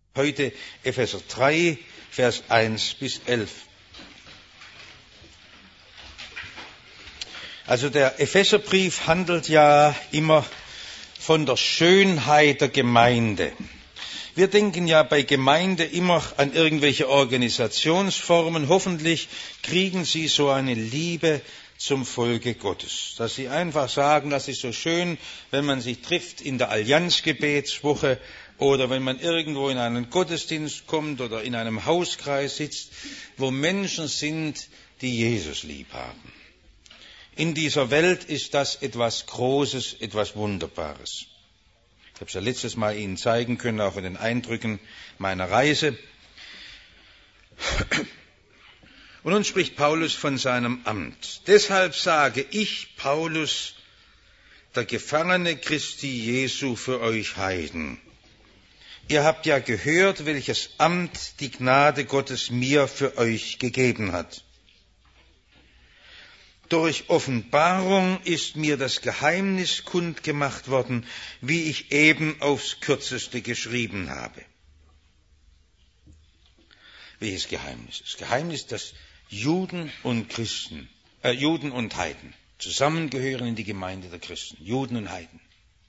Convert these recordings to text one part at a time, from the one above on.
Heute Epheser 3, Vers 1 bis 11. Also der Epheserbrief handelt ja immer von der Schönheit der Gemeinde. Wir denken ja bei Gemeinde immer an irgendwelche Organisationsformen. Hoffentlich kriegen Sie so eine Liebe zum Volke Gottes, dass Sie einfach sagen, das ist so schön, wenn man sich trifft in der Allianzgebetswoche oder wenn man irgendwo in einen Gottesdienst kommt oder in einem Hauskreis sitzt, wo Menschen sind, die Jesus lieb haben. In dieser Welt ist das etwas Großes, etwas Wunderbares. Ich habe es ja letztes Mal Ihnen zeigen können, auch in den Eindrücken meiner Reise. Und nun spricht Paulus von seinem Amt. Deshalb sage ich, Paulus, der Gefangene Christi Jesu für euch Heiden. Ihr habt ja gehört, welches Amt die Gnade Gottes mir für euch gegeben hat. Durch Offenbarung ist mir das Geheimnis kundgemacht worden, wie ich eben aufs Kürzeste geschrieben habe. Welches Geheimnis? Das Geheimnis, dass Juden und Heiden zusammengehören in die Gemeinde der Christen. Juden und Heiden.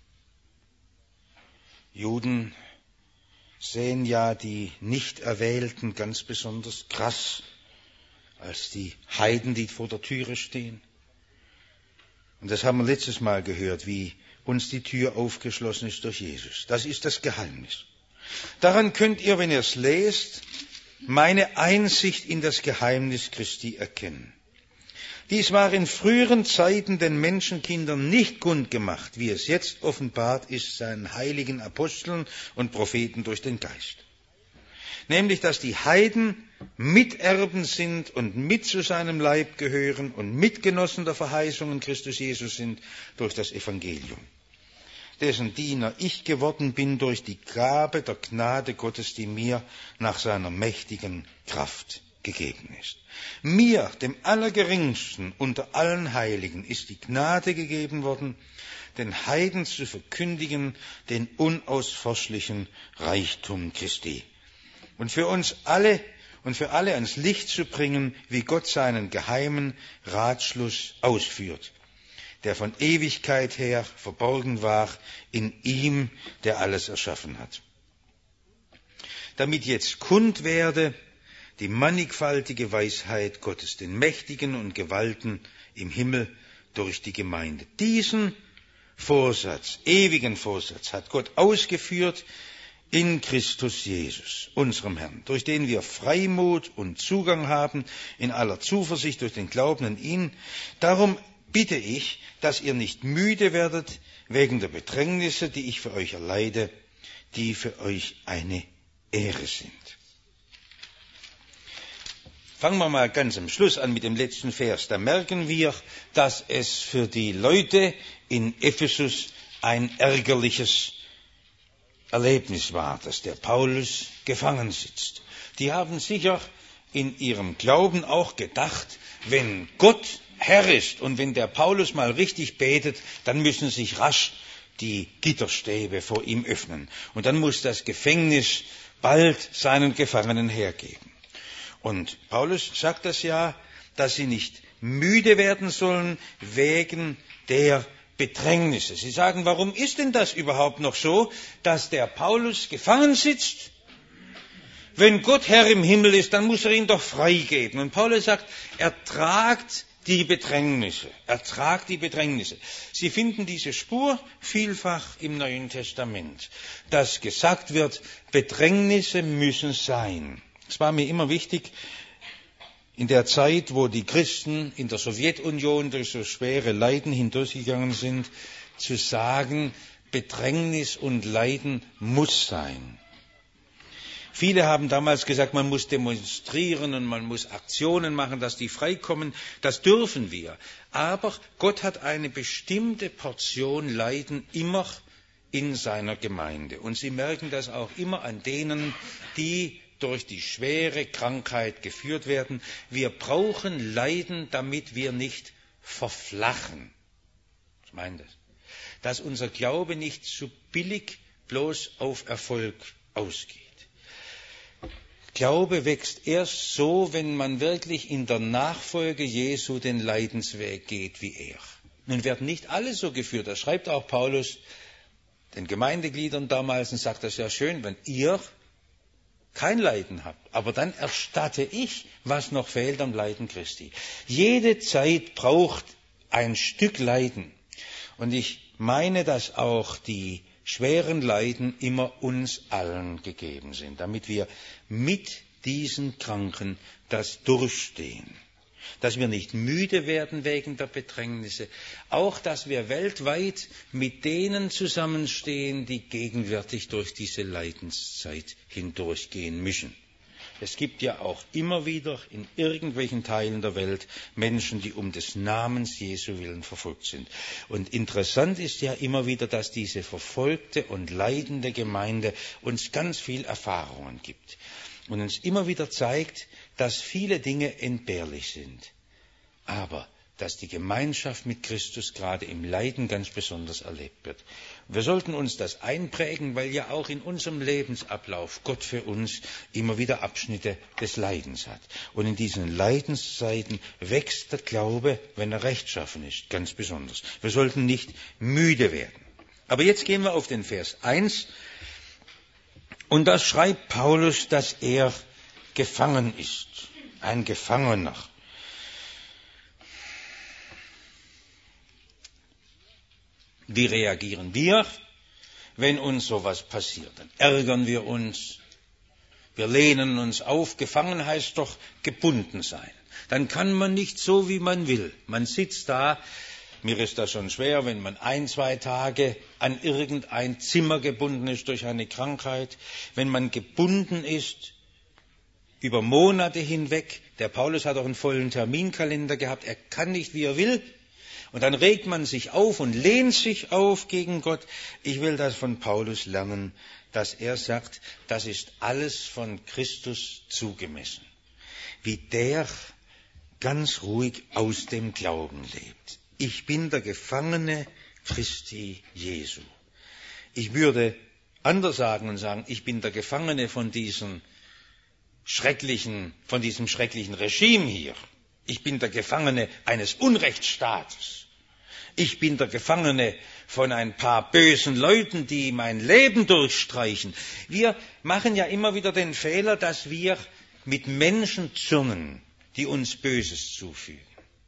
Juden sehen ja die Nichterwählten ganz besonders krass als die Heiden, die vor der Türe stehen. Und das haben wir letztes Mal gehört, wie uns die Tür aufgeschlossen ist durch Jesus. Das ist das Geheimnis. Daran könnt ihr, wenn ihr es lest, meine Einsicht in das Geheimnis Christi erkennen. Dies war in früheren Zeiten den Menschenkindern nicht kundgemacht, wie es jetzt offenbart ist seinen heiligen Aposteln und Propheten durch den Geist. Nämlich, dass die Heiden Miterben sind und mit zu seinem Leib gehören und Mitgenossen der Verheißungen Christus Jesus sind durch das Evangelium, dessen Diener ich geworden bin durch die Gabe der Gnade Gottes, die mir nach seiner mächtigen Kraft gegeben ist. Mir, dem Allergeringsten unter allen Heiligen, ist die Gnade gegeben worden, den Heiden zu verkündigen den unausforschlichen Reichtum Christi. Und für uns alle und für alle ans Licht zu bringen, wie Gott seinen geheimen Ratschluss ausführt, der von Ewigkeit her verborgen war in ihm, der alles erschaffen hat. Damit jetzt kund werde die mannigfaltige Weisheit Gottes, den Mächtigen und Gewalten im Himmel durch die Gemeinde. Diesen Vorsatz, ewigen Vorsatz, hat Gott ausgeführt in Christus Jesus, unserem Herrn, durch den wir Freimut und Zugang haben in aller Zuversicht durch den Glauben an ihn. Darum bitte ich, dass ihr nicht müde werdet wegen der Bedrängnisse, die ich für euch erleide, die für euch eine Ehre sind. Fangen wir mal ganz am Schluss an mit dem letzten Vers. Da merken wir, dass es für die Leute in Ephesus ein ärgerliches Erlebnis war, dass der Paulus gefangen sitzt. Die haben sicher in ihrem Glauben auch gedacht, wenn Gott Herr ist und wenn der Paulus mal richtig betet, dann müssen sich rasch die Gitterstäbe vor ihm öffnen. Und dann muss das Gefängnis bald seinen Gefangenen hergeben. Und Paulus sagt das ja, dass sie nicht müde werden sollen wegen der Bedrängnisse. Sie sagen, warum ist denn das überhaupt noch so, dass der Paulus gefangen sitzt? Wenn Gott Herr im Himmel ist, dann muss er ihn doch freigeben. Und Paulus sagt, ertragt die Bedrängnisse. Ertragt die Bedrängnisse. Sie finden diese Spur vielfach im Neuen Testament, dass gesagt wird, Bedrängnisse müssen sein. Es war mir immer wichtig, in der Zeit, wo die Christen in der Sowjetunion durch so schwere Leiden hindurchgegangen sind, zu sagen, Bedrängnis und Leiden muss sein. Viele haben damals gesagt, man muss demonstrieren und man muss Aktionen machen, dass die freikommen. Das dürfen wir. Aber Gott hat eine bestimmte Portion Leiden immer in seiner Gemeinde. Und Sie merken das auch immer an denen, die durch die schwere Krankheit geführt werden. Wir brauchen Leiden, damit wir nicht verflachen. Ich meine das. Dass unser Glaube nicht zu billig bloß auf Erfolg ausgeht. Glaube wächst erst so, wenn man wirklich in der Nachfolge Jesu den Leidensweg geht wie er. Nun werden nicht alle so geführt. Das schreibt auch Paulus den Gemeindegliedern damals und sagt das ja schön, wenn ihr kein Leiden habt, aber dann erstatte ich, was noch fehlt am Leiden Christi. Jede Zeit braucht ein Stück Leiden. Und ich meine, dass auch die schweren Leiden immer uns allen gegeben sind, damit wir mit diesen Kranken das durchstehen. Dass wir nicht müde werden wegen der Bedrängnisse, auch dass wir weltweit mit denen zusammenstehen, die gegenwärtig durch diese Leidenszeit hindurchgehen müssen. Es gibt ja auch immer wieder in irgendwelchen Teilen der Welt Menschen, die um des Namens Jesu willen verfolgt sind. Und interessant ist ja immer wieder, dass diese verfolgte und leidende Gemeinde uns ganz viel Erfahrungen gibt und uns immer wieder zeigt, dass viele Dinge entbehrlich sind, aber dass die Gemeinschaft mit Christus gerade im Leiden ganz besonders erlebt wird. Wir sollten uns das einprägen, weil ja auch in unserem Lebensablauf Gott für uns immer wieder Abschnitte des Leidens hat. Und in diesen Leidenszeiten wächst der Glaube, wenn er rechtschaffen ist, ganz besonders. Wir sollten nicht müde werden. Aber jetzt gehen wir auf den Vers 1. Und da schreibt Paulus, dass er gefangen ist, ein Gefangener. Wie reagieren wir, wenn uns sowas passiert? Dann ärgern wir uns, wir lehnen uns auf. Gefangen heißt doch gebunden sein. Dann kann man nicht so, wie man will. Man sitzt da, mir ist das schon schwer, wenn man 1-2 Tage an irgendein Zimmer gebunden ist durch eine Krankheit, wenn man gebunden ist über Monate hinweg. Der Paulus hat auch einen vollen Terminkalender gehabt, er kann nicht, wie er will. Und dann regt man sich auf und lehnt sich auf gegen Gott. Ich will das von Paulus lernen, dass er sagt, das ist alles von Christus zugemessen. Wie der ganz ruhig aus dem Glauben lebt. Ich bin der Gefangene Christi Jesu. Ich würde anders sagen und sagen, ich bin der Gefangene von diesem schrecklichen Regime hier. Ich bin der Gefangene eines Unrechtsstaates. Ich bin der Gefangene von ein paar bösen Leuten, die mein Leben durchstreichen. Wir machen ja immer wieder den Fehler, dass wir mit Menschen zürnen, die uns Böses zufügen.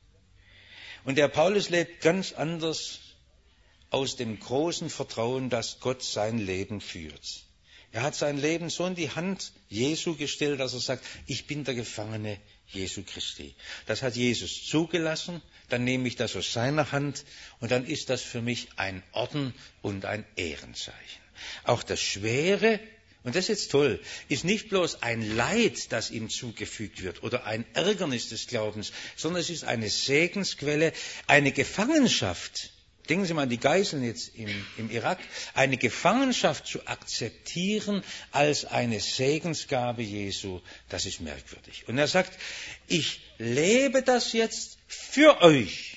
Und der Paulus lebt ganz anders aus dem großen Vertrauen, dass Gott sein Leben führt. Er hat sein Leben so in die Hand Jesu gestellt, dass er sagt, ich bin der Gefangene Jesu Christi. Das hat Jesus zugelassen, dann nehme ich das aus seiner Hand und dann ist das für mich ein Orden und ein Ehrenzeichen. Auch das Schwere, und das ist jetzt toll, ist nicht bloß ein Leid, das ihm zugefügt wird oder ein Ärgernis des Glaubens, sondern es ist eine Segensquelle, eine Gefangenschaft. Denken Sie mal an die Geiseln jetzt im Irak. Eine Gefangenschaft zu akzeptieren als eine Segensgabe Jesu, das ist merkwürdig. Und er sagt, ich lebe das jetzt für euch.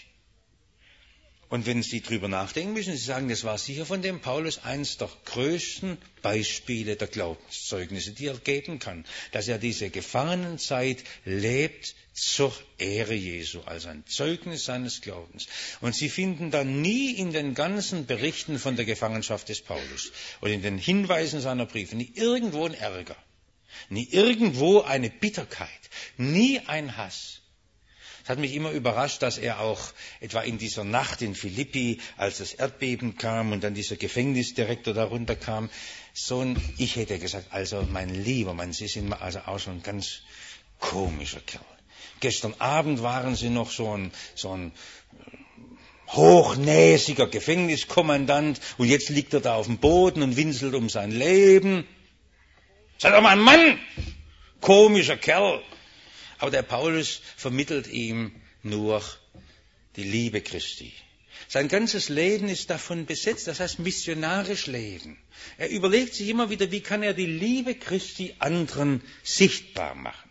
Und wenn Sie drüber nachdenken müssen, Sie sagen, das war sicher von dem Paulus eines der größten Beispiele der Glaubenszeugnisse, die er geben kann, dass er diese Gefangenenzeit lebt zur Ehre Jesu, als ein Zeugnis seines Glaubens. Und Sie finden da nie in den ganzen Berichten von der Gefangenschaft des Paulus oder in den Hinweisen seiner Briefe, nie irgendwo ein Ärger, nie irgendwo eine Bitterkeit, nie ein Hass. Es hat mich immer überrascht, dass er auch etwa in dieser Nacht in Philippi, als das Erdbeben kam und dann dieser Gefängnisdirektor da runterkam, ich hätte gesagt, also mein Lieber Mann, Sie sind also auch schon ein ganz komischer Kerl. Gestern Abend waren Sie noch so ein hochnäsiger Gefängniskommandant und jetzt liegt er da auf dem Boden und winselt um sein Leben. Sei doch mal ein Mann! Komischer Kerl! Aber der Paulus vermittelt ihm nur die Liebe Christi. Sein ganzes Leben ist davon besetzt, das heißt missionarisch leben. Er überlegt sich immer wieder, wie kann er die Liebe Christi anderen sichtbar machen.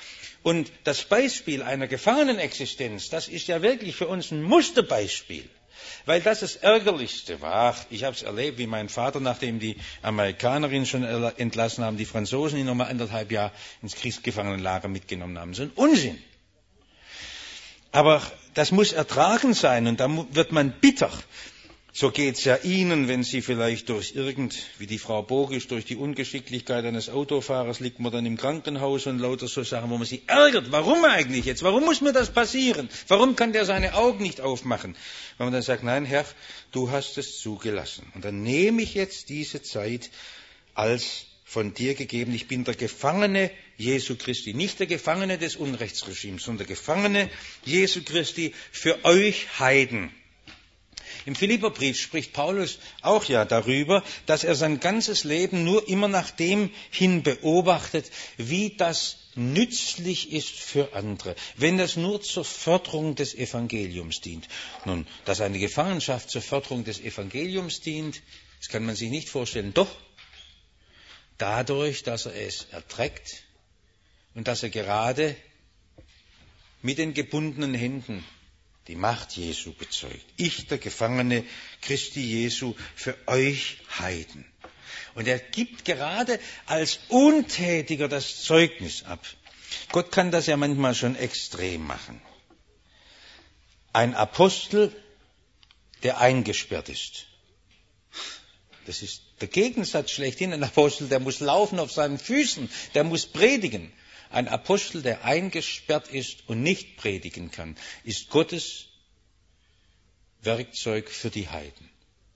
Und das Beispiel einer Gefangenenexistenz, das ist ja wirklich für uns ein Musterbeispiel. Weil das Ärgerlichste war. Ich habe es erlebt, wie mein Vater, nachdem die Amerikaner ihn schon entlassen haben, die Franzosen ihn nochmal 1,5 Jahre ins Kriegsgefangenenlager mitgenommen haben. So ein Unsinn. Aber das muss ertragen sein und dann wird man bitter. So geht's ja Ihnen, wenn Sie vielleicht wie die Frau Bogisch, durch die Ungeschicklichkeit eines Autofahrers liegt man dann im Krankenhaus und lauter so Sachen, wo man sich ärgert. Warum eigentlich jetzt? Warum muss mir das passieren? Warum kann der seine Augen nicht aufmachen? Wenn man dann sagt, nein, Herr, du hast es zugelassen. Und dann nehme ich jetzt diese Zeit als von dir gegeben. Ich bin der Gefangene Jesu Christi. Nicht der Gefangene des Unrechtsregimes, sondern der Gefangene Jesu Christi für euch Heiden. Im Philipperbrief spricht Paulus auch ja darüber, dass er sein ganzes Leben nur immer nach dem hin beobachtet, wie das nützlich ist für andere, wenn das nur zur Förderung des Evangeliums dient. Nun, dass eine Gefangenschaft zur Förderung des Evangeliums dient, das kann man sich nicht vorstellen. Doch, dadurch, dass er es erträgt und dass er gerade mit den gebundenen Händen die Macht Jesu bezeugt. Ich, der Gefangene Christi Jesu, für euch Heiden. Und er gibt gerade als Untätiger das Zeugnis ab. Gott kann das ja manchmal schon extrem machen. Ein Apostel, der eingesperrt ist. Das ist der Gegensatz schlechthin. Ein Apostel, der muss laufen auf seinen Füßen, der muss predigen. Ein Apostel, der eingesperrt ist und nicht predigen kann, ist Gottes Werkzeug für die Heiden.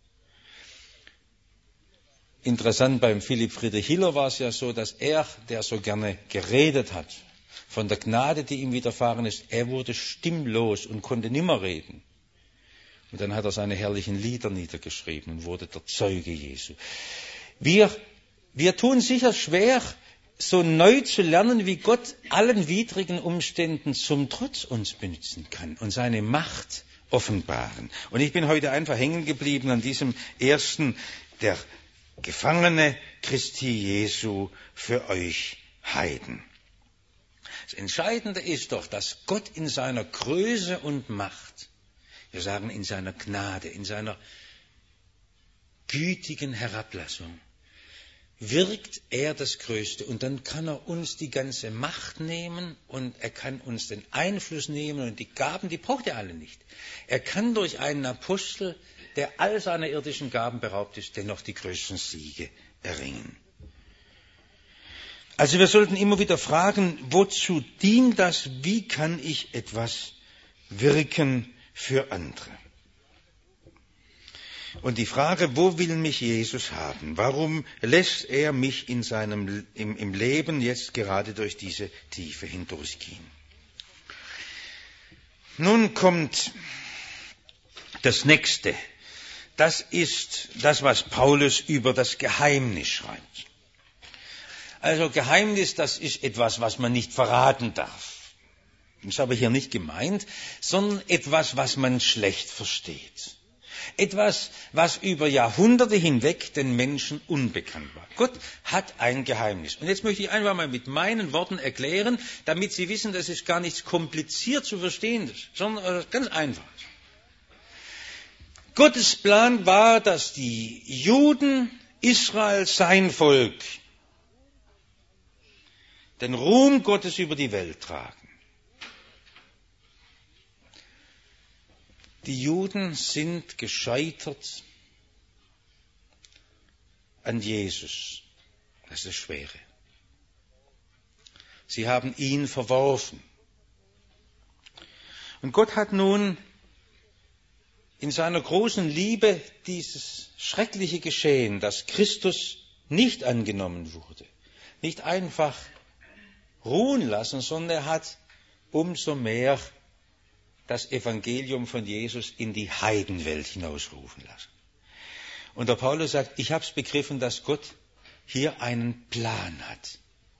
Interessant, beim Philipp Friedrich Hiller war es ja so, dass er, der so gerne geredet hat, von der Gnade, die ihm widerfahren ist, er wurde stimmlos und konnte nimmer reden. Und dann hat er seine herrlichen Lieder niedergeschrieben und wurde der Zeuge Jesu. Wir tun sicher schwer, so neu zu lernen, wie Gott allen widrigen Umständen zum Trotz uns benutzen kann und seine Macht offenbaren. Und ich bin heute einfach hängen geblieben an diesem ersten, der Gefangene Christi Jesu für euch Heiden. Das Entscheidende ist doch, dass Gott in seiner Größe und Macht, wir sagen in seiner Gnade, in seiner gütigen Herablassung, wirkt er das Größte. Und dann kann er uns die ganze Macht nehmen und er kann uns den Einfluss nehmen und die Gaben, die braucht er alle nicht. Er kann durch einen Apostel, der all seiner irdischen Gaben beraubt ist, dennoch die größten Siege erringen. Also wir sollten immer wieder fragen, wozu dient das? Wie kann ich etwas wirken für andere? Und die Frage, wo will mich Jesus haben? Warum lässt er mich im Leben jetzt gerade durch diese Tiefe hindurchgehen? Nun kommt das Nächste. Das ist das, was Paulus über das Geheimnis schreibt. Also Geheimnis, das ist etwas, was man nicht verraten darf. Das ist aber hier nicht gemeint, sondern etwas, was man schlecht versteht. Etwas, was über Jahrhunderte hinweg den Menschen unbekannt war. Gott hat ein Geheimnis. Und jetzt möchte ich einfach mal mit meinen Worten erklären, damit Sie wissen, das ist gar nichts kompliziert zu Verstehendes, sondern ganz einfach. Gottes Plan war, dass die Juden, Israel, sein Volk, den Ruhm Gottes über die Welt tragen. Die Juden sind gescheitert an Jesus. Das ist das Schwere. Sie haben ihn verworfen. Und Gott hat nun in seiner großen Liebe dieses schreckliche Geschehen, dass Christus nicht angenommen wurde, nicht einfach ruhen lassen, sondern er hat umso mehr das Evangelium von Jesus in die Heidenwelt hinausrufen lassen. Und der Paulus sagt, ich habe es begriffen, dass Gott hier einen Plan hat.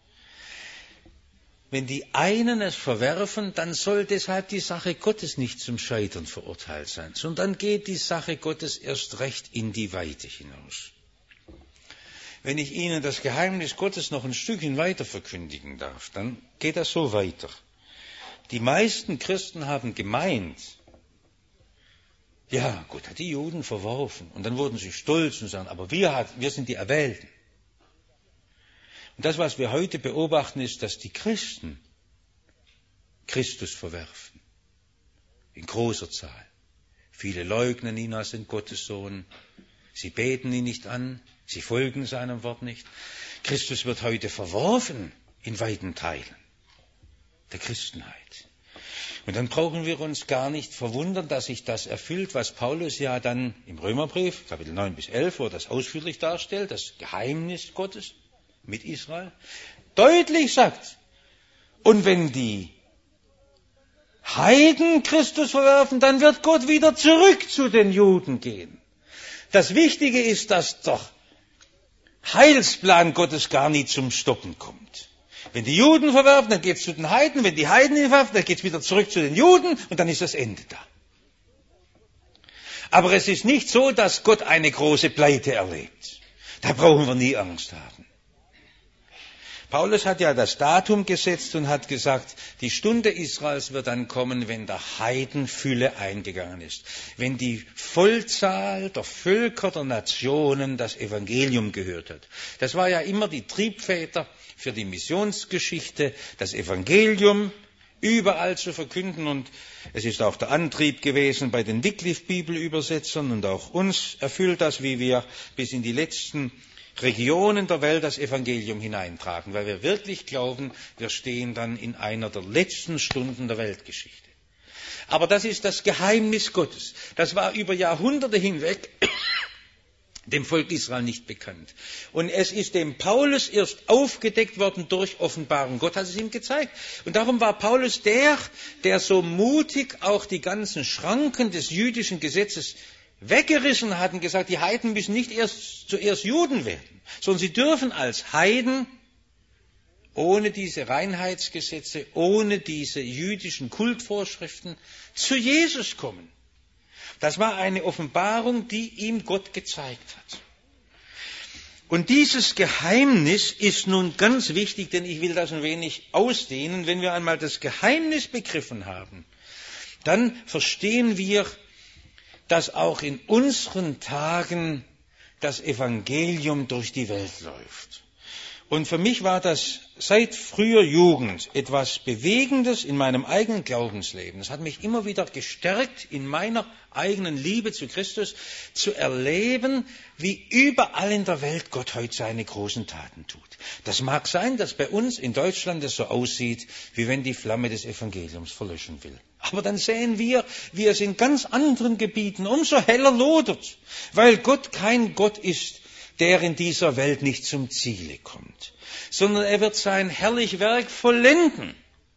Wenn die einen es verwerfen, dann soll deshalb die Sache Gottes nicht zum Scheitern verurteilt sein, sondern dann geht die Sache Gottes erst recht in die Weite hinaus. Wenn ich Ihnen das Geheimnis Gottes noch ein Stückchen weiter verkündigen darf, dann geht das so weiter. Die meisten Christen haben gemeint, Ja, Gott hat die Juden verworfen. Und dann wurden sie stolz und sagen, aber wir sind die Erwählten. Und das, was wir heute beobachten, ist, dass die Christen Christus verwerfen. In großer Zahl. Viele leugnen ihn als den Gottessohn. Sie beten ihn nicht an. Sie folgen seinem Wort nicht. Christus wird heute verworfen in weiten Teilen der Christenheit. Und dann brauchen wir uns gar nicht verwundern, dass sich das erfüllt, was Paulus ja dann im Römerbrief, Kapitel 9 bis 11, wo er das ausführlich darstellt, das Geheimnis Gottes mit Israel, deutlich sagt. Und wenn die Heiden Christus verwerfen, dann wird Gott wieder zurück zu den Juden gehen. Das Wichtige ist, dass der Heilsplan Gottes gar nie zum Stoppen kommt. Wenn die Juden verwerfen, dann geht es zu den Heiden. Wenn die Heiden ihn verwerfen, dann geht es wieder zurück zu den Juden und dann ist das Ende da. Aber es ist nicht so, dass Gott eine große Pleite erlebt. Da brauchen wir nie Angst haben. Paulus hat ja das Datum gesetzt und hat gesagt, die Stunde Israels wird dann kommen, wenn der Heidenfülle eingegangen ist. Wenn die Vollzahl der Völker, der Nationen das Evangelium gehört hat. Das war ja immer die Triebfeder für die Missionsgeschichte, das Evangelium überall zu verkünden. Und es ist auch der Antrieb gewesen bei den Wycliffe-Bibelübersetzern und auch uns erfüllt das, wie wir bis in die letzten Regionen der Welt das Evangelium hineintragen, weil wir wirklich glauben, wir stehen dann in einer der letzten Stunden der Weltgeschichte. Aber das ist das Geheimnis Gottes. Das war über Jahrhunderte hinweg dem Volk Israel nicht bekannt. Und es ist dem Paulus erst aufgedeckt worden durch Offenbarung. Gott hat es ihm gezeigt. Und darum war Paulus der so mutig auch die ganzen Schranken des jüdischen Gesetzes weggerissen hat und gesagt, die Heiden müssen nicht zuerst Juden werden, sondern sie dürfen als Heiden ohne diese Reinheitsgesetze, ohne diese jüdischen Kultvorschriften zu Jesus kommen. Das war eine Offenbarung, die ihm Gott gezeigt hat. Und dieses Geheimnis ist nun ganz wichtig, denn ich will das ein wenig ausdehnen. Wenn wir einmal das Geheimnis begriffen haben, dann verstehen wir, dass auch in unseren Tagen das Evangelium durch die Welt läuft. Und für mich war das seit früher Jugend etwas Bewegendes in meinem eigenen Glaubensleben. Es hat mich immer wieder gestärkt, in meiner eigenen Liebe zu Christus zu erleben, wie überall in der Welt Gott heute seine großen Taten tut. Das mag sein, dass bei uns in Deutschland es so aussieht, wie wenn die Flamme des Evangeliums verlöschen will. Aber dann sehen wir, wie es in ganz anderen Gebieten umso heller lodert, weil Gott kein Gott ist, der in dieser Welt nicht zum Ziele kommt, sondern er wird sein herrlich Werk vollenden.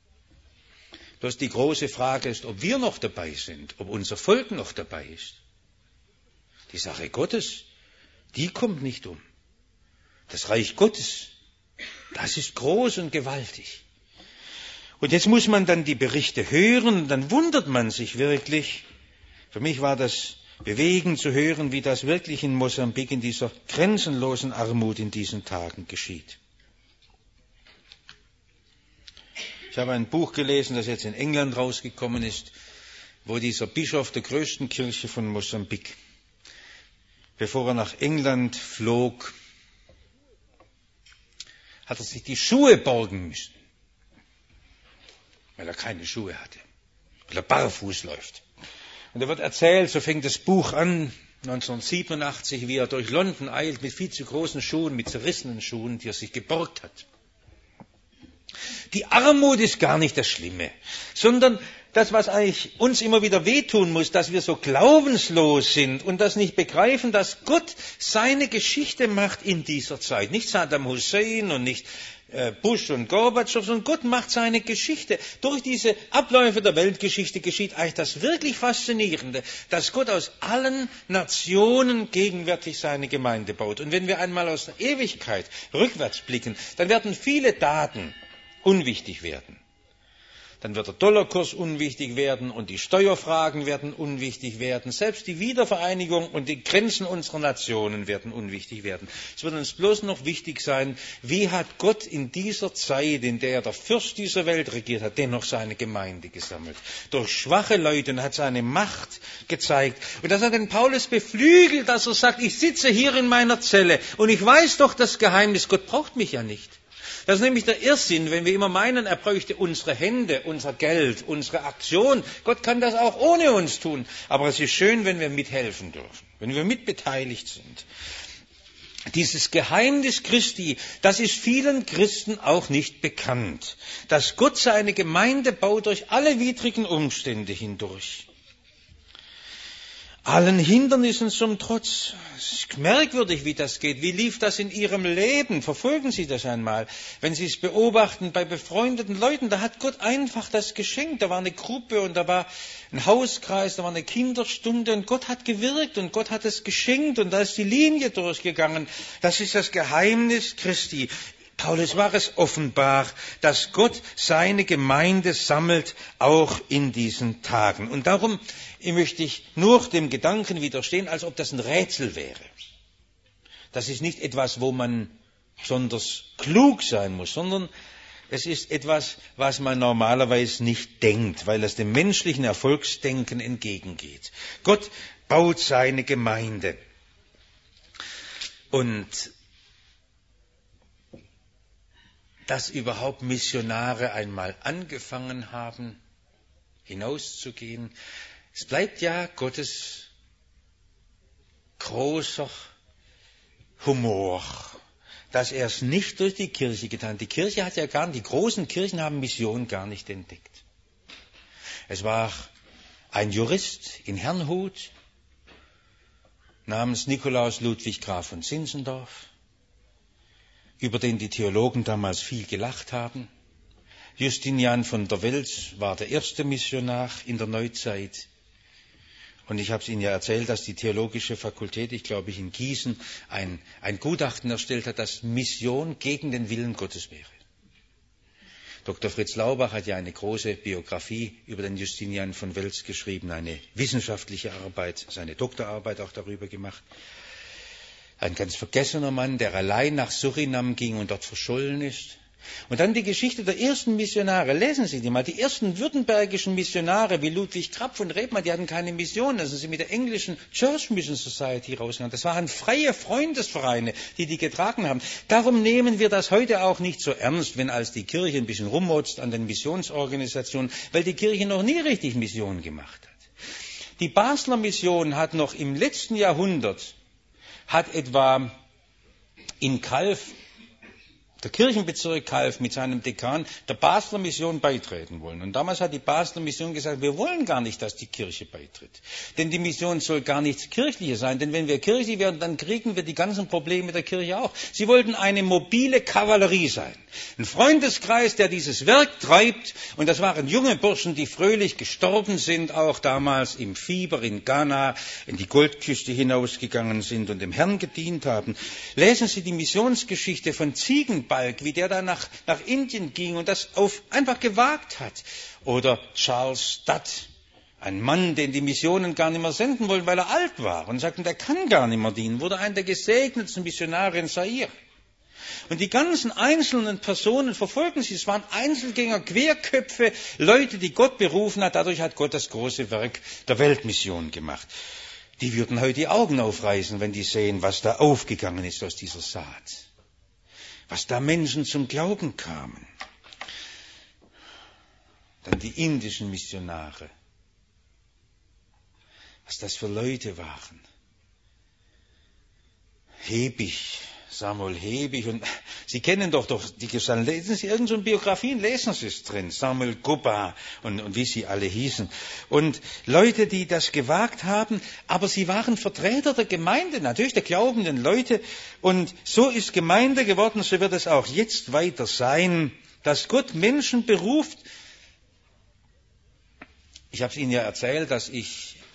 Bloß die große Frage ist, ob wir noch dabei sind, ob unser Volk noch dabei ist. Die Sache Gottes, die kommt nicht um. Das Reich Gottes, das ist groß und gewaltig. Und jetzt muss man dann die Berichte hören und dann wundert man sich wirklich. Für mich war das bewegend zu hören, wie das wirklich in Mosambik in dieser grenzenlosen Armut in diesen Tagen geschieht. Ich habe ein Buch gelesen, das jetzt in England rausgekommen ist, wo dieser Bischof der größten Kirche von Mosambik, bevor er nach England flog, hat er sich die Schuhe borgen müssen, weil er keine Schuhe hatte, weil er barfuß läuft. Und er wird erzählt, so fängt das Buch an, 1987, wie er durch London eilt mit viel zu großen Schuhen, mit zerrissenen Schuhen, die er sich geborgt hat. Die Armut ist gar nicht das Schlimme, sondern das, was eigentlich uns immer wieder wehtun muss, dass wir so glaubenslos sind und das nicht begreifen, dass Gott seine Geschichte macht in dieser Zeit. Nicht Saddam Hussein und nicht Bush und Gorbatschow, sondern Gott macht seine Geschichte. Durch diese Abläufe der Weltgeschichte geschieht eigentlich das wirklich Faszinierende, dass Gott aus allen Nationen gegenwärtig seine Gemeinde baut. Und wenn wir einmal aus der Ewigkeit rückwärts blicken, dann werden viele Daten unwichtig werden. Dann wird der Dollarkurs unwichtig werden und die Steuerfragen werden unwichtig werden. Selbst die Wiedervereinigung und die Grenzen unserer Nationen werden unwichtig werden. Es wird uns bloß noch wichtig sein, wie hat Gott in dieser Zeit, in der der Fürst dieser Welt regiert hat, dennoch seine Gemeinde gesammelt. Durch schwache Leute und hat seine Macht gezeigt. Und das hat den Paulus beflügelt, dass er sagt, ich sitze hier in meiner Zelle und ich weiß doch das Geheimnis, Gott braucht mich ja nicht. Das ist nämlich der Irrsinn, wenn wir immer meinen, er bräuchte unsere Hände, unser Geld, unsere Aktion. Gott kann das auch ohne uns tun. Aber es ist schön, wenn wir mithelfen dürfen, wenn wir mitbeteiligt sind. Dieses Geheimnis Christi, das ist vielen Christen auch nicht bekannt. Dass Gott seine Gemeinde baut durch alle widrigen Umstände hindurch. Allen Hindernissen zum Trotz. Es ist merkwürdig, wie das geht. Wie lief das in Ihrem Leben? Verfolgen Sie das einmal. Wenn Sie es beobachten bei befreundeten Leuten, da hat Gott einfach das geschenkt. Da war eine Gruppe und da war ein Hauskreis, da war eine Kinderstunde und Gott hat gewirkt und Gott hat es geschenkt und da ist die Linie durchgegangen. Das ist das Geheimnis Christi. Paulus war es offenbar, dass Gott seine Gemeinde sammelt, auch in diesen Tagen. Und darum möchte ich nur dem Gedanken widerstehen, als ob das ein Rätsel wäre. Das ist nicht etwas, wo man besonders klug sein muss, sondern es ist etwas, was man normalerweise nicht denkt, weil es dem menschlichen Erfolgsdenken entgegengeht. Gott baut seine Gemeinde. Und dass überhaupt Missionare einmal angefangen haben, hinauszugehen. Es bleibt ja Gottes großer Humor, dass er es nicht durch die Kirche getan hat. Die Kirche hat ja die großen Kirchen haben Mission gar nicht entdeckt. Es war ein Jurist in Herrnhut namens Nikolaus Ludwig Graf von Zinzendorf, über den die Theologen damals viel gelacht haben. Justinian von der Wels war der erste Missionar in der Neuzeit. Und ich habe es Ihnen ja erzählt, dass die Theologische Fakultät, ich glaube in Gießen, ein Gutachten erstellt hat, dass Mission gegen den Willen Gottes wäre. Dr. Fritz Laubach hat ja eine große Biografie über den Justinian von Wels geschrieben, eine wissenschaftliche Arbeit, seine Doktorarbeit auch darüber gemacht. Ein ganz vergessener Mann, der allein nach Surinam ging und dort verschollen ist. Und dann die Geschichte der ersten Missionare. Lesen Sie die mal. Die ersten württembergischen Missionare wie Ludwig Krapp von Rebmann, die hatten keine Mission. Da sind sie mit der englischen Church Mission Society rausgegangen. Das waren freie Freundesvereine, die getragen haben. Darum nehmen wir das heute auch nicht so ernst, wenn als die Kirche ein bisschen rummotzt an den Missionsorganisationen, weil die Kirche noch nie richtig Mission gemacht hat. Die Basler Mission hat noch im letzten Jahrhundert etwa in Calw, der Kirchenbezirk Calw mit seinem Dekan der Basler Mission beitreten wollen. Und damals hat die Basler Mission gesagt, wir wollen gar nicht, dass die Kirche beitritt. Denn die Mission soll gar nichts Kirchliches sein. Denn wenn wir kirchlich werden, dann kriegen wir die ganzen Probleme der Kirche auch. Sie wollten eine mobile Kavallerie sein. Ein Freundeskreis, der dieses Werk treibt. Und das waren junge Burschen, die fröhlich gestorben sind, auch damals im Fieber in Ghana, in die Goldküste hinausgegangen sind und dem Herrn gedient haben. Lesen Sie die Missionsgeschichte von Ziegenbalg, wie der dann nach Indien ging und das einfach gewagt hat. Oder Charles Studd, ein Mann, den die Missionen gar nicht mehr senden wollten, weil er alt war und sagten, der kann gar nicht mehr dienen, wurde einer der gesegnetsten Missionare in Zaire. Und die ganzen einzelnen Personen verfolgen sie. Es waren Einzelgänger, Querköpfe, Leute, die Gott berufen hat. Dadurch hat Gott das große Werk der Weltmission gemacht. Die würden heute die Augen aufreißen, wenn die sehen, was da aufgegangen ist aus dieser Saat. Was da Menschen zum Glauben kamen. Dann die indischen Missionare. Was das für Leute waren. Hebig, Samuel Hebig. Und Sie kennen doch die Gestalten. Lesen Sie irgendeine Biografien, lesen Sie es drin. Samuel Gubba und wie sie alle hießen. Und Leute, die das gewagt haben, aber sie waren Vertreter der Gemeinde, natürlich der glaubenden Leute. Und so ist Gemeinde geworden, so wird es auch jetzt weiter sein, dass Gott Menschen beruft. Ich habe es Ihnen ja erzählt, dass ich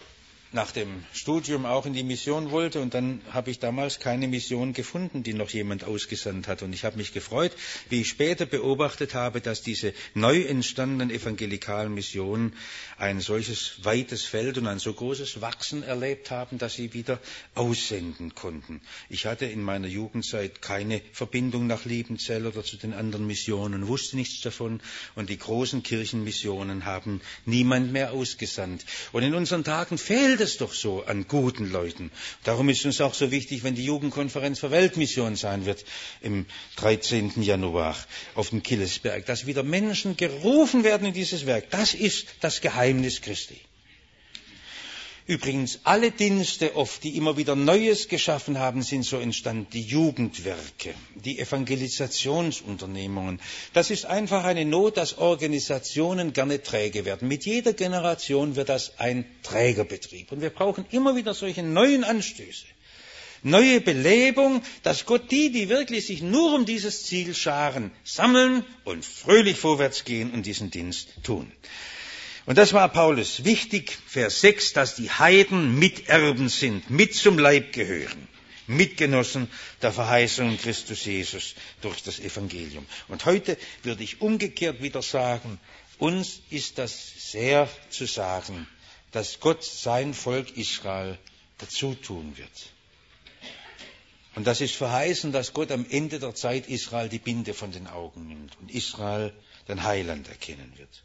nach dem Studium auch in die Mission wollte, und dann habe ich damals keine Mission gefunden, die noch jemand ausgesandt hat. Und ich habe mich gefreut, wie ich später beobachtet habe, dass diese neu entstandenen evangelikalen Missionen ein solches weites Feld und ein so großes Wachsen erlebt haben, dass sie wieder aussenden konnten. Ich hatte in meiner Jugendzeit keine Verbindung nach Liebenzell oder zu den anderen Missionen, wusste nichts davon, und die großen Kirchenmissionen haben niemand mehr ausgesandt. Und in unseren Tagen fehlt es doch so an guten Leuten. Darum ist uns auch so wichtig, wenn die Jugendkonferenz für Weltmission sein wird im 13. Januar auf dem Killesberg, dass wieder Menschen gerufen werden in dieses Werk. Das ist das Geheimnis Christi. Übrigens, alle Dienste oft, die immer wieder Neues geschaffen haben, sind so entstanden. Die Jugendwerke, die Evangelisationsunternehmungen. Das ist einfach eine Not, dass Organisationen gerne träge werden. Mit jeder Generation wird das ein Trägerbetrieb. Und wir brauchen immer wieder solche neuen Anstöße. Neue Belebung, dass Gott die wirklich sich nur um dieses Ziel scharen, sammeln und fröhlich vorwärts gehen und diesen Dienst tun. Und das war Paulus wichtig, Vers 6, dass die Heiden Miterben sind, mit zum Leib gehören, Mitgenossen der Verheißung Christus Jesus durch das Evangelium. Und heute würde ich umgekehrt wieder sagen, uns ist das sehr zu sagen, dass Gott sein Volk Israel dazu tun wird. Und das ist verheißen, dass Gott am Ende der Zeit Israel die Binde von den Augen nimmt und Israel den Heiland erkennen wird.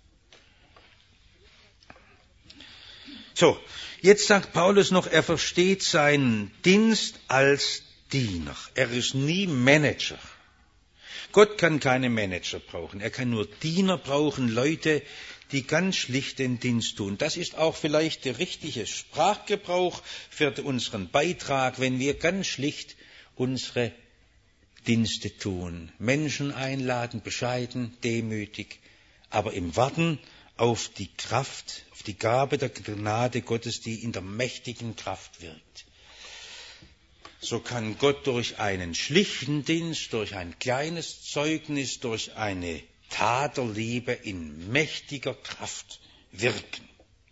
So, jetzt sagt Paulus noch, er versteht seinen Dienst als Diener. Er ist nie Manager. Gott kann keine Manager brauchen. Er kann nur Diener brauchen, Leute, die ganz schlicht den Dienst tun. Das ist auch vielleicht der richtige Sprachgebrauch für unseren Beitrag, wenn wir ganz schlicht unsere Dienste tun. Menschen einladen, bescheiden, demütig, aber im Warten auf die Kraft, auf die Gabe der Gnade Gottes, die in der mächtigen Kraft wirkt. So kann Gott durch einen schlichten Dienst, durch ein kleines Zeugnis, durch eine Tat der Liebe in mächtiger Kraft wirken.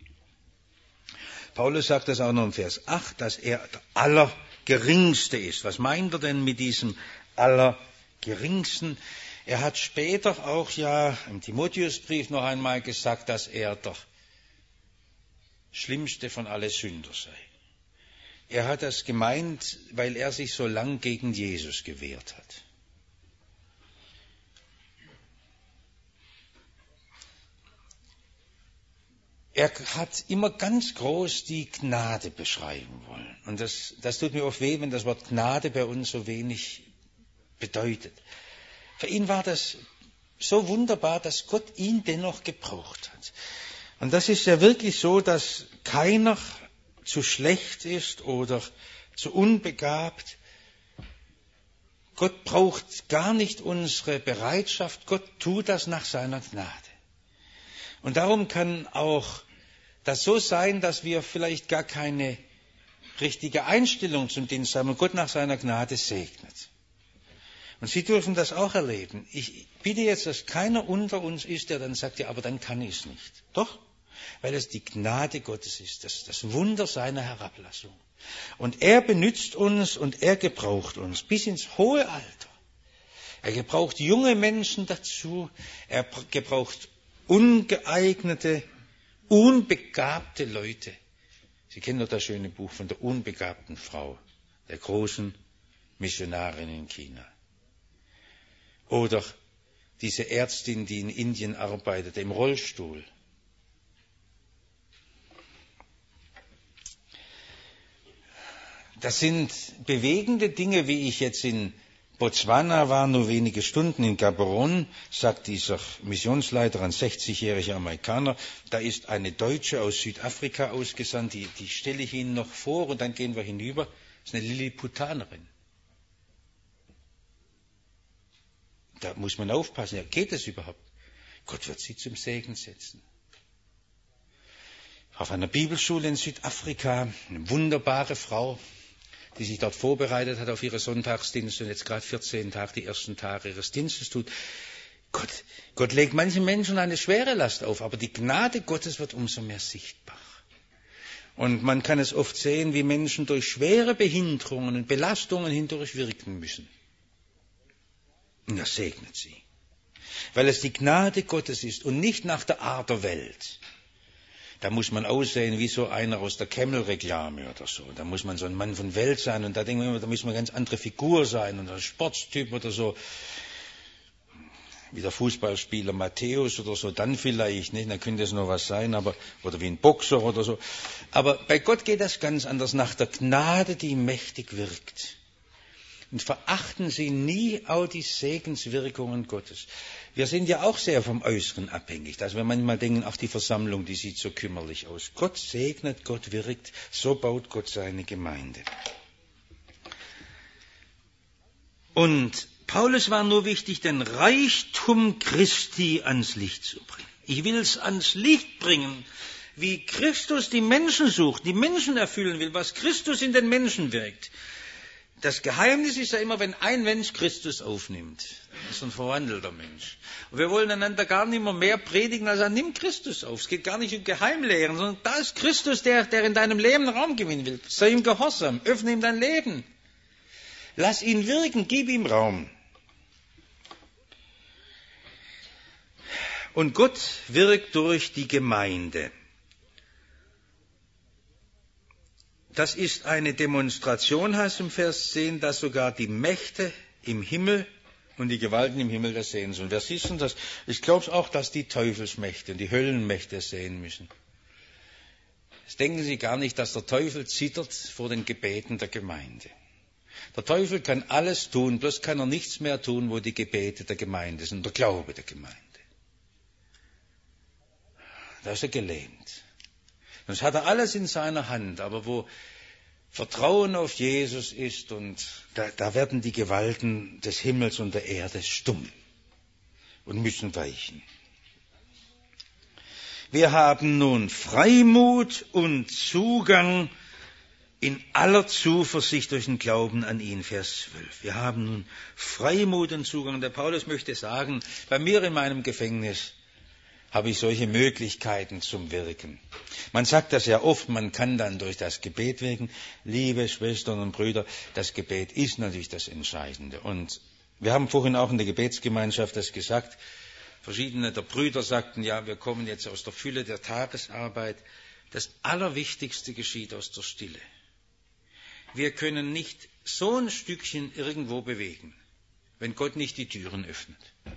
Paulus sagt das auch noch im Vers 8, dass er der Allergeringste ist. Was meint er denn mit diesem Allergeringsten? Er hat später auch ja im Timotheusbrief noch einmal gesagt, dass er der schlimmste von allen Sünder sei. Er hat das gemeint, weil er sich so lang gegen Jesus gewehrt hat. Er hat immer ganz groß die Gnade beschreiben wollen. Und das tut mir oft weh, wenn das Wort Gnade bei uns so wenig bedeutet. Für ihn war das so wunderbar, dass Gott ihn dennoch gebraucht hat. Und das ist ja wirklich so, dass keiner zu schlecht ist oder zu unbegabt. Gott braucht gar nicht unsere Bereitschaft. Gott tut das nach seiner Gnade. Und darum kann auch das so sein, dass wir vielleicht gar keine richtige Einstellung zum Dienst haben und Gott nach seiner Gnade segnet. Und Sie dürfen das auch erleben. Ich bitte jetzt, dass keiner unter uns ist, der dann sagt, ja, aber dann kann ich es nicht. Doch, weil es die Gnade Gottes ist, das Wunder seiner Herablassung. Und er benützt uns und er gebraucht uns bis ins hohe Alter. Er gebraucht junge Menschen dazu, er gebraucht ungeeignete, unbegabte Leute. Sie kennen doch das schöne Buch von der unbegabten Frau, der großen Missionarin in China. Oder diese Ärztin, die in Indien arbeitet, im Rollstuhl. Das sind bewegende Dinge, wie ich jetzt in Botswana war, nur wenige Stunden in Gaborone, sagt dieser Missionsleiter, ein 60-jähriger Amerikaner, da ist eine Deutsche aus Südafrika ausgesandt, die stelle ich Ihnen noch vor und dann gehen wir hinüber. Das ist eine Lilliputanerin. Da muss man aufpassen, ja, geht es überhaupt? Gott wird sie zum Segen setzen. Auf einer Bibelschule in Südafrika, eine wunderbare Frau, die sich dort vorbereitet hat auf ihre Sonntagsdienste und jetzt gerade 14 Tage, die ersten Tage ihres Dienstes tut. Gott legt manchen Menschen eine schwere Last auf, aber die Gnade Gottes wird umso mehr sichtbar. Und man kann es oft sehen, wie Menschen durch schwere Behinderungen und Belastungen hindurch wirken müssen. Und er segnet sie, weil es die Gnade Gottes ist und nicht nach der Art der Welt. Da muss man aussehen wie so einer aus der Camel-Reklame oder so. Da muss man so ein Mann von Welt sein und da denken wir immer, da muss man eine ganz andere Figur sein und ein Sportstyp oder so. Wie der Fußballspieler Matthäus oder so, dann vielleicht, nicht? Dann könnte es noch was sein, oder wie ein Boxer oder so. Aber bei Gott geht das ganz anders, nach der Gnade, die mächtig wirkt. Und verachten Sie nie auch die Segenswirkungen Gottes. Wir sind ja auch sehr vom Äußeren abhängig, dass wir manchmal denken, ach, die Versammlung, die sieht so kümmerlich aus. Gott segnet, Gott wirkt, so baut Gott seine Gemeinde. Und Paulus war nur wichtig, den Reichtum Christi ans Licht zu bringen. Ich will es ans Licht bringen, wie Christus die Menschen sucht, die Menschen erfüllen will, was Christus in den Menschen wirkt. Das Geheimnis ist ja immer, wenn ein Mensch Christus aufnimmt. Das ist ein verwandelter Mensch. Und wir wollen einander gar nicht mehr predigen, als nimm Christus auf. Es geht gar nicht um Geheimlehren, sondern da ist Christus, der in deinem Leben Raum gewinnen will. Sei ihm gehorsam, öffne ihm dein Leben. Lass ihn wirken, gib ihm Raum. Und Gott wirkt durch die Gemeinde. Das ist eine Demonstration, heißt im Vers 10, dass sogar die Mächte im Himmel und die Gewalten im Himmel das sehen sollen. Wer sieht denn das? Ich glaube auch, dass die Teufelsmächte und die Höllenmächte es sehen müssen. Das denken Sie gar nicht, dass der Teufel zittert vor den Gebeten der Gemeinde. Der Teufel kann alles tun, bloß kann er nichts mehr tun, wo die Gebete der Gemeinde sind, der Glaube der Gemeinde. Da ist er gelähmt. Sonst hat er alles in seiner Hand, aber wo Vertrauen auf Jesus ist, und da werden die Gewalten des Himmels und der Erde stumm und müssen weichen. Wir haben nun Freimut und Zugang in aller Zuversicht durch den Glauben an ihn, Vers 12. Wir haben nun Freimut und Zugang. Der Paulus möchte sagen, bei mir in meinem Gefängnis habe ich solche Möglichkeiten zum Wirken. Man sagt das ja oft, man kann dann durch das Gebet wirken. Liebe Schwestern und Brüder, das Gebet ist natürlich das Entscheidende. Und wir haben vorhin auch in der Gebetsgemeinschaft das gesagt. Verschiedene der Brüder sagten, ja, wir kommen jetzt aus der Fülle der Tagesarbeit. Das Allerwichtigste geschieht aus der Stille. Wir können nicht so ein Stückchen irgendwo bewegen, wenn Gott nicht die Türen öffnet.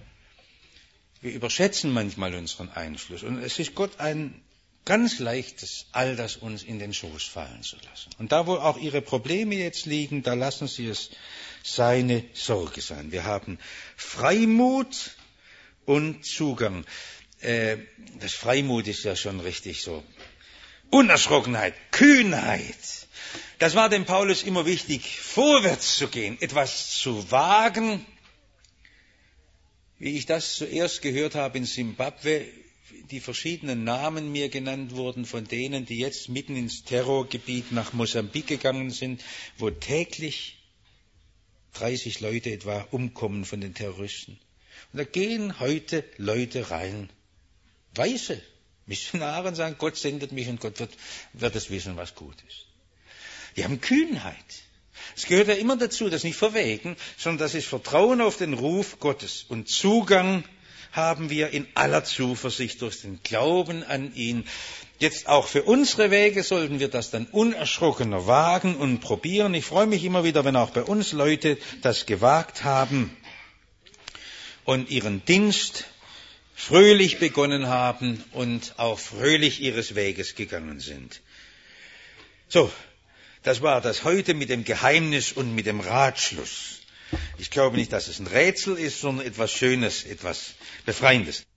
Wir überschätzen manchmal unseren Einfluss. Und es ist Gott ein ganz leichtes, all das uns in den Schoß fallen zu lassen. Und da, wo auch Ihre Probleme jetzt liegen, da lassen Sie es seine Sorge sein. Wir haben Freimut und Zugang. Das Freimut ist ja schon richtig so. Unerschrockenheit, Kühnheit. Das war dem Paulus immer wichtig, vorwärts zu gehen, etwas zu wagen. Wie ich das zuerst gehört habe in Simbabwe, die verschiedenen Namen mir genannt wurden von denen, die jetzt mitten ins Terrorgebiet nach Mosambik gegangen sind, wo täglich 30 Leute etwa umkommen von den Terroristen. Und da gehen heute Leute rein, Weise, Missionare, und sagen, Gott sendet mich und Gott wird es wissen, was gut ist. Die haben Kühnheit. Es gehört ja immer dazu, das nicht verwägen, sondern das ist Vertrauen auf den Ruf Gottes. Und Zugang haben wir in aller Zuversicht durch den Glauben an ihn. Jetzt auch für unsere Wege sollten wir das dann unerschrockener wagen und probieren. Ich freue mich immer wieder, wenn auch bei uns Leute das gewagt haben und ihren Dienst fröhlich begonnen haben und auch fröhlich ihres Weges gegangen sind. So. Das war das heute mit dem Geheimnis und mit dem Ratschluss. Ich glaube nicht, dass es ein Rätsel ist, sondern etwas Schönes, etwas Befreiendes.